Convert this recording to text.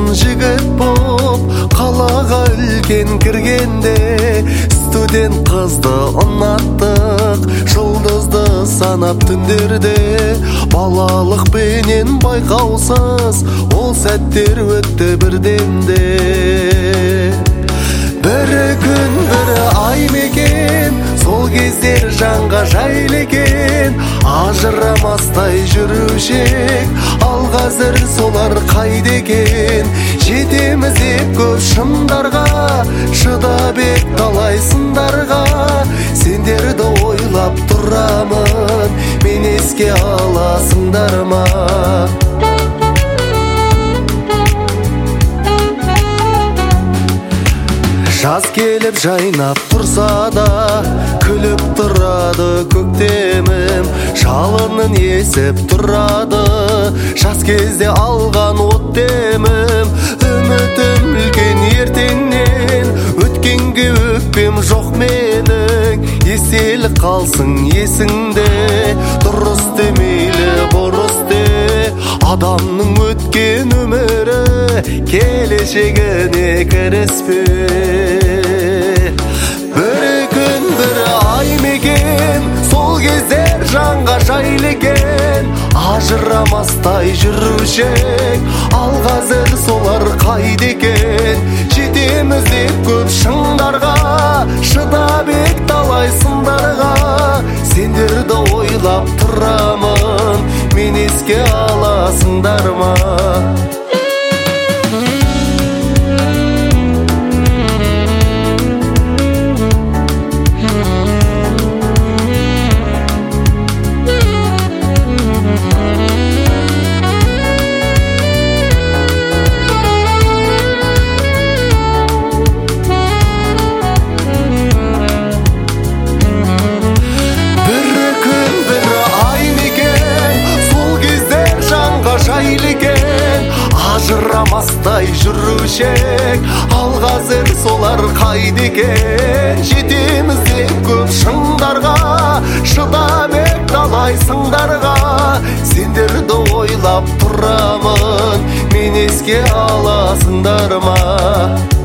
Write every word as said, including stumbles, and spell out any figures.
жігіт боп қалаға үлкен кіргенде, студент қызды ұнаттық, жұлдызды санап түндерде. Балалық бейнен байқаусыз ол сәттер өтті бірдемде. Бірі күн бірі ай мекен, сол кездер жанға жайлы екен. Ажырамастай жүрушек, ал қазір солар қайда екен? Жетеміз деп көп шындарға, шыдап ек талай сындарға. Сендерді ойлап тұрамын, мен еске аласыңдар ма? Жаз келіп жайнап тұрса да, күліп тұрады көктемім. Жалынын есіп тұрады, жас кезде алған от демім. Үмітім үлкен ертеңнен, өткенге өкпем жоқ менің. Еселі қалсың есіңде, дұрыс демейлі бұрыс де. Адамның өткен өмірі, келешегіне кіріспе. Бірі күн бірі ай мекен, сол кездер жанға жайлы екен. Ажырамастай жүрушек, ал қазір солар қайда екен? Жетеміз деп көп шыңдарға, шыдап ек талай сындарға. Сендерді ойлап тұрамын, мен еске аласыңдар ма? Ажырамастай жүрушек, ал қазір солар қайда екен? Жетеміз деп көп шыңдарға, шыдап ек талай сындарға. Сендерді ойлап тұрамын, мен еске аласыңдар ма?